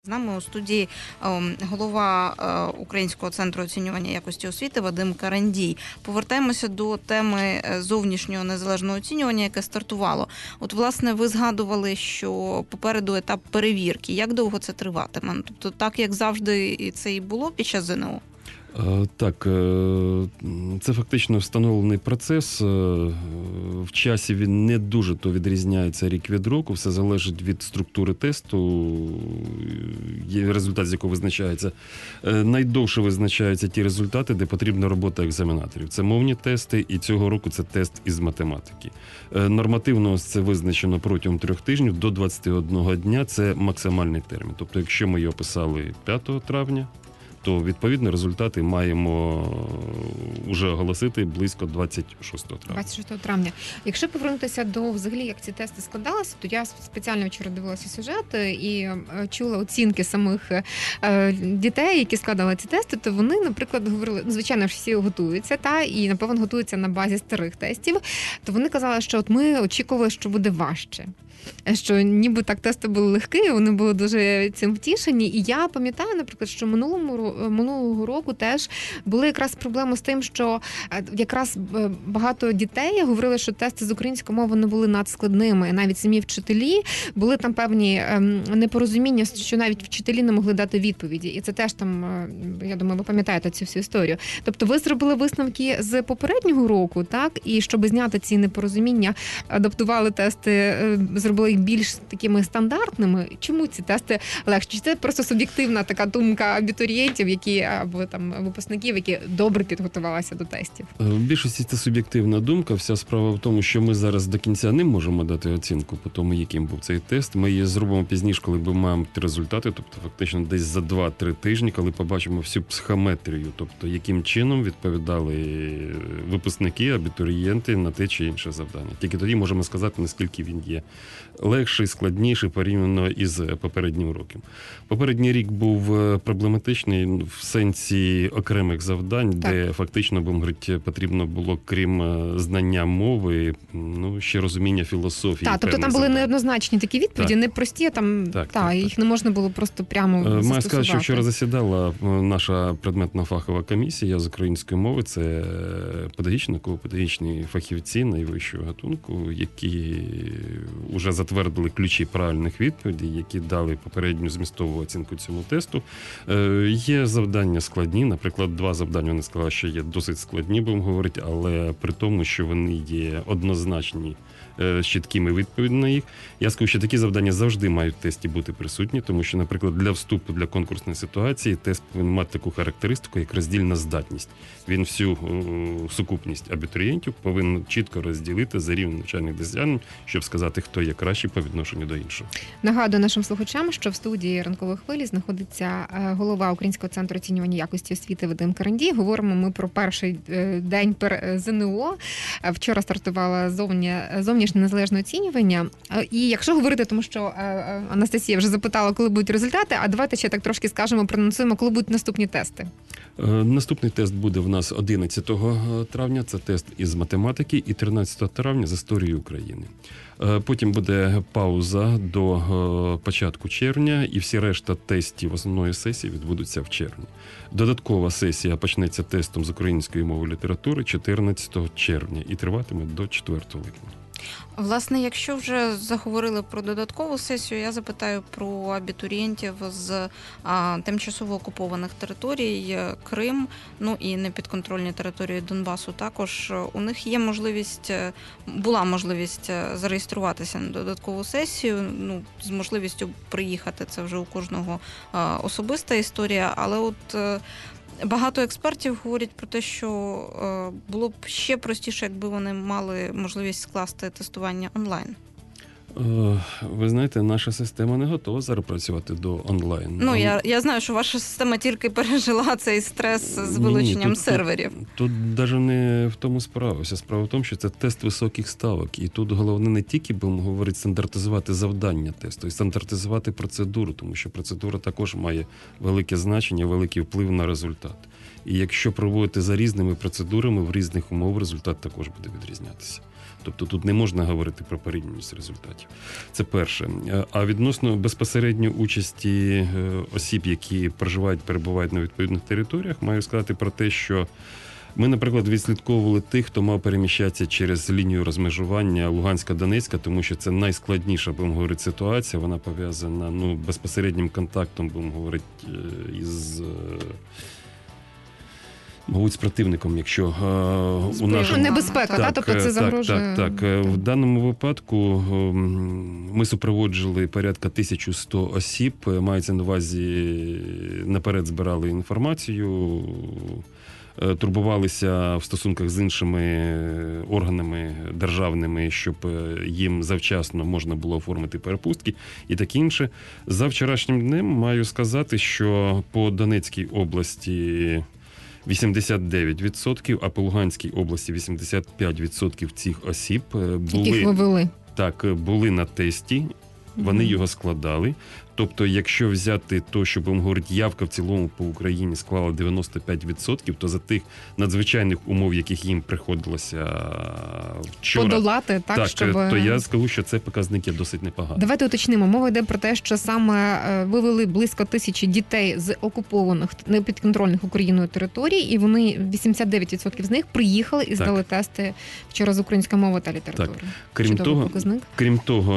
З нами у студії голова Українського центру оцінювання якості освіти Вадим Карандій. Повертаємося до теми зовнішнього незалежного оцінювання, яке стартувало. От, власне, ви згадували, що попереду етап перевірки. Як довго це триватиме? Тобто, так, як завжди, це і було під час ЗНО? Так, це фактично встановлений процес. В часі він не дуже то відрізняється рік від року. Все залежить від структури тесту, результат з якого визначається. Найдовше визначаються ті результати, де потрібна робота екзаменаторів. Це мовні тести, і цього року це тест із математики. Нормативно це визначено протягом 3 тижнів до 21 дня. Це максимальний термін. Тобто, якщо ми його писали 5 травня, то, відповідно, результати маємо вже оголосити близько 26 травня. 26 травня. Якщо повернутися до, взагалі, як ці тести складалися, то я спеціально вчора дивилася сюжет і чула оцінки самих дітей, які складали ці тести, то вони, наприклад, говорили, звичайно ж, всі готуються, і, напевно, готуються на базі старих тестів, то вони казали, що от ми очікували, що буде важче. Що ніби так тести були легкі, вони були дуже цим втішені. І я пам'ятаю, наприклад, що минулого року теж були якраз проблеми з тим, що якраз багато дітей говорили, що тести з української мови не були надскладними. І навіть самі вчителі були там певні непорозуміння, що навіть вчителі не могли дати відповіді. І це теж там, я думаю, ви пам'ятаєте цю всю історію. Тобто ви зробили висновки з попереднього року, так? І щоб зняти ці непорозуміння, адаптували тести, зробили їх більш такими стандартними. Чому ці тести легші? Чи це просто суб'єктивна така думка абітурієнтів, які або там випускників, які добре підготувалися до тестів? В більшості це суб'єктивна думка. Вся справа в тому, що ми зараз до кінця не можемо дати оцінку по тому, яким був цей тест. Ми її зробимо пізніше, коли ми маємо результати, тобто фактично десь за 2-3 тижні, коли побачимо всю психометрію, тобто яким чином відповідали випускники, абітурієнти на те чи інше завдання. Тільки тоді можемо сказати, наскільки він є легший, складніший порівняно із попереднім роком. Попередній рік був проблематичний в сенсі окремих завдань, так, де фактично, будемо говорити, потрібно було, крім знання мови, ще розуміння філософії. Так, тобто там були неоднозначні такі відповіді, не прості, їх не можна було просто прямо застосувати. Маю сказати, що вчора засідала наша предметна фахова комісія з української мови, це педагогічні фахівці найвищого гатунку, які вже затвердили ключі правильних відповідей, які дали попередню змістову оцінку цьому тесту. Є завдання складні, наприклад, 2 завдання, вони сказали, що є досить складні, будемо говорити, але при тому, що вони є однозначні, з чіткими відповідями на їх. Я скажу, що такі завдання завжди мають в тесті бути присутні, тому що, наприклад, для вступу, для конкурсної ситуації тест повинен мати таку характеристику, як роздільна здатність. Він всю сукупність абітурієнтів повинен чітко розділити за рівнем навчальних досягнень, щоб сказати, хто є кращий по відношенню до іншого. Нагадую нашим слухачам, що в студії «Ранкової хвилі» знаходиться голова Українського центру оцінювання якості освіти Вадим Карандій. Говоримо ми про перший день ЗНО. Вчора стартувало зовнішнє незалежне оцінювання. І якщо говорити, тому що Анастасія вже запитала, коли будуть результати, а давайте ще так трошки скажемо, проанонсуємо, коли будуть наступні тести. Наступний тест буде в нас 11 травня, це тест із математики, і 13 травня з історії України. Потім буде пауза до початку червня, і всі решта тестів основної сесії відбудуться в червні. Додаткова сесія почнеться тестом з української мови і літератури 14 червня і триватиме до 4 липня. Власне, якщо вже заговорили про додаткову сесію, я запитаю про абітурієнтів з тимчасово окупованих територій, Крим, і непідконтрольні території Донбасу також. У них є була можливість зареєструватися на додаткову сесію, з можливістю приїхати, це вже у кожного особиста історія, але багато експертів говорять про те, що було б ще простіше, якби вони мали можливість скласти тестування онлайн. Ви знаєте, наша система не готова зараз працювати до онлайн. Я знаю, що ваша система тільки пережила цей стрес з вилученням серверів. Тут навіть не в тому справа. Вся справа в тому, що це тест високих ставок. І тут головне не тільки, будемо говорити, стандартизувати завдання тесту, і стандартизувати процедуру, тому що процедура також має велике значення, великий вплив на результат. І якщо проводити за різними процедурами в різних умовах, результат також буде відрізнятися. Тобто тут не можна говорити про порівнянність результатів. Це перше. А відносно безпосередньо участі осіб, які перебувають на відповідних територіях, маю сказати про те, що ми, наприклад, відслідковували тих, хто мав переміщатися через лінію розмежування Луганська-Донецька, тому що це найскладніша, будемо говорити, ситуація. Вона пов'язана безпосереднім контактом, будемо говорити, із... Мабуть, з противником, якщо у нашому... Небезпека, тобто це загрожує... Так. В даному випадку ми супроводжували порядка 1100 осіб, мається на увазі, наперед збирали інформацію, турбувалися в стосунках з іншими органами державними, щоб їм завчасно можна було оформити перепустки і таке інше. За вчорашнім днем маю сказати, що по Донецькій області 89%, а по Луганській області 85% цих осіб були на тесті, вони його складали. Тобто, якщо взяти то, що, будемо говорити, явка в цілому по Україні склала 95%, то за тих надзвичайних умов, яких їм приходилося вчора подолати, щоб... то я скажу, що це показники досить непогані. Давайте уточнимо. Мова йде про те, що саме вивели близько 1000 дітей з окупованих, непідконтрольних Україною територій, і вони, 89% з них, приїхали і здали тести вчора з української мови та літератури. Крім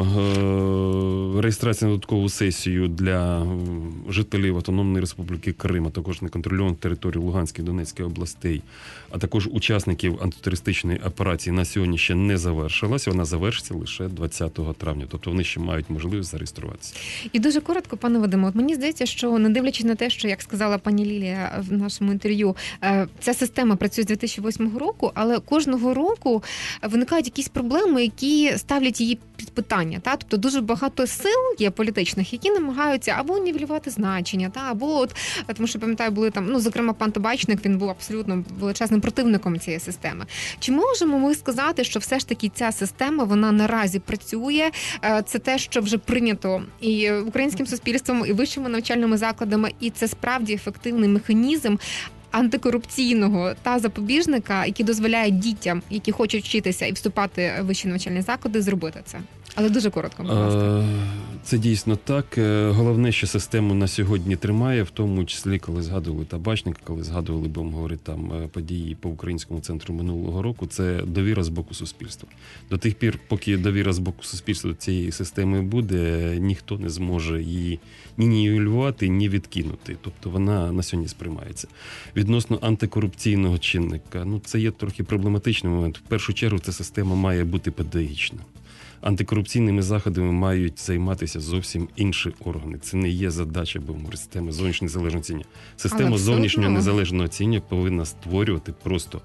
того, реєстрація на додаткову сесію для жителів Автономної Республіки Крим, а також неконтрольованих територій Луганської і Донецької областей, а також учасників антитерористичної операції на сьогодні ще не завершилася. Вона завершиться лише 20 травня. Тобто вони ще мають можливість зареєструватися. І дуже коротко, пане Вадиме, от мені здається, що не дивлячись на те, що, як сказала пані Лілія в нашому інтерв'ю, ця система працює з 2008 року, але кожного року виникають якісь проблеми, які ставлять її під питання. Тобто дуже багато сил є політичних, які намагаються або нівелювати значення, або тому що, пам'ятаю, були там, зокрема, пан Табачник, він був абсолютно величезним противником цієї системи. Чи можемо ми сказати, що все ж таки ця система, вона наразі працює, це те, що вже прийнято і українським суспільством, і вищими навчальними закладами, і це справді ефективний механізм антикорупційного та запобіжника, який дозволяє дітям, які хочуть вчитися і вступати в вищі навчальні заклади, зробити це? Але дуже коротко, будь ласка. Це дійсно так. Головне, що систему на сьогодні тримає, в тому числі, коли згадували Табачника, коли згадували, будемо говорити, там події по Українському центру минулого року, це довіра з боку суспільства. До тих пір, поки довіра з боку суспільства до цієї системи буде, ніхто не зможе її ні нівелювати, ні відкинути. Тобто вона на сьогодні сприймається. Відносно антикорупційного чинника, це є трохи проблематичний момент. В першу чергу ця система має бути педагогічна. Антикорупційними заходами мають займатися зовсім інші органи. Це не є задача, системи зовнішнього незалежного оцінювання. Система зовнішнього незалежного оцінювання повинна створювати просто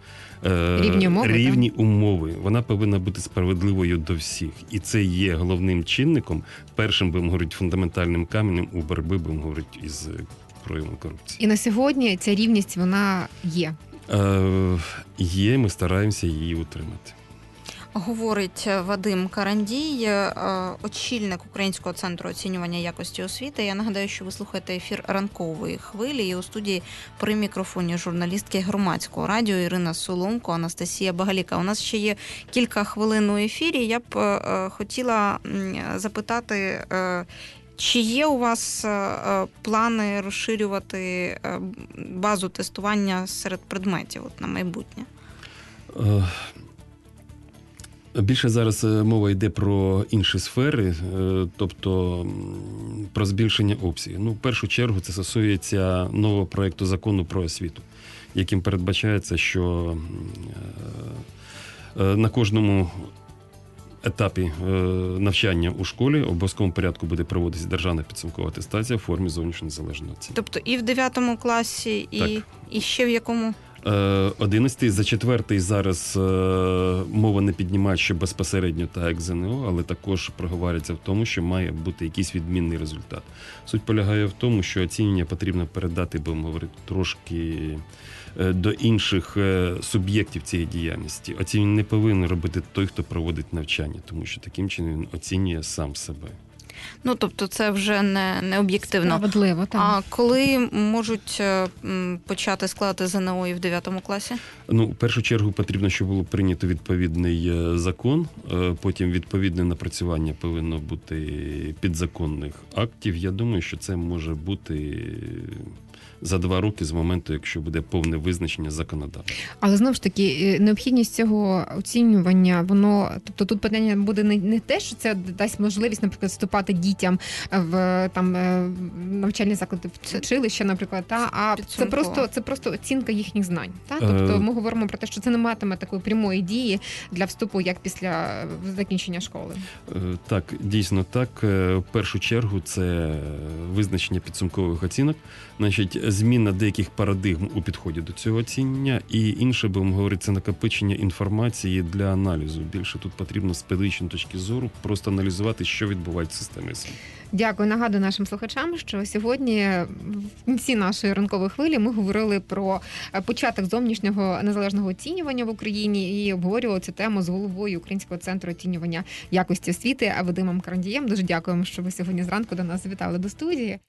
рівні умови. Вона повинна бути справедливою до всіх. І це є головним чинником, першим, фундаментальним каменем у боротьбі, із проявом корупції. І на сьогодні ця рівність, вона є? Є, ми стараємося її утримати. Говорить Вадим Карандій, очільник Українського центру оцінювання якості освіти. Я нагадаю, що ви слухаєте ефір ранкової хвилі, і у студії при мікрофоні журналістки Громадського радіо Ірина Соломко, Анастасія Багаліка. У нас ще є кілька хвилин у ефірі. Я б хотіла запитати, чи є у вас плани розширювати базу тестування серед предметів на майбутнє? Більше зараз мова йде про інші сфери, тобто про збільшення обсягів. В першу чергу це стосується нового проєкту закону про освіту, яким передбачається, що на кожному етапі навчання у школі в обов'язковому порядку буде проводитися державна підсумкова атестація в формі зовнішньо незалежного оцінювання. Тобто і в 9 класі, і ще в якому? 11-й, за 4-й зараз мова не піднімає, що безпосередньо так як ЗНО, але також проговорюється в тому, що має бути якийсь відмінний результат. Суть полягає в тому, що оцінювання потрібно передати, будемо говорити, трошки до інших суб'єктів цієї діяльності. Оцінювання не повинен робити той, хто проводить навчання, тому що таким чином він оцінює сам себе. Ну, тобто це вже не об'єктивно. Справедливо, так. А коли можуть почати складати ЗНО і в 9 класі? Ну, в першу чергу потрібно, щоб було прийнято відповідний закон, потім відповідне напрацювання повинно бути підзаконних актів. Я думаю, що це може бути за 2 роки з моменту, якщо буде повне визначення законодавства. Але знову ж таки, необхідність цього оцінювання, воно, тобто тут питання буде не те, що це дасть можливість, наприклад, вступати дітям в там навчальні заклади, в училище, наприклад, а це просто оцінка їхніх знань. Та? Тобто ми говоримо про те, що це не матиме такої прямої дії для вступу, як після закінчення школи. Так, дійсно так. В першу чергу це визначення підсумкових оцінок, значить, зміна деяких парадигм у підході до цього оцінення, і інше, будемо говорити, це накопичення інформації для аналізу. Більше тут потрібно з педагогічної точки зору просто аналізувати, що відбувається в системі освіти. Дякую. Нагадую нашим слухачам, що сьогодні в кінці нашої ранкової хвилі ми говорили про початок зовнішнього незалежного оцінювання в Україні і обговорювали цю тему з головою Українського центру оцінювання якості освіти Вадимом Карандієм. Дуже дякуємо, що ви сьогодні зранку до нас завітали до студії.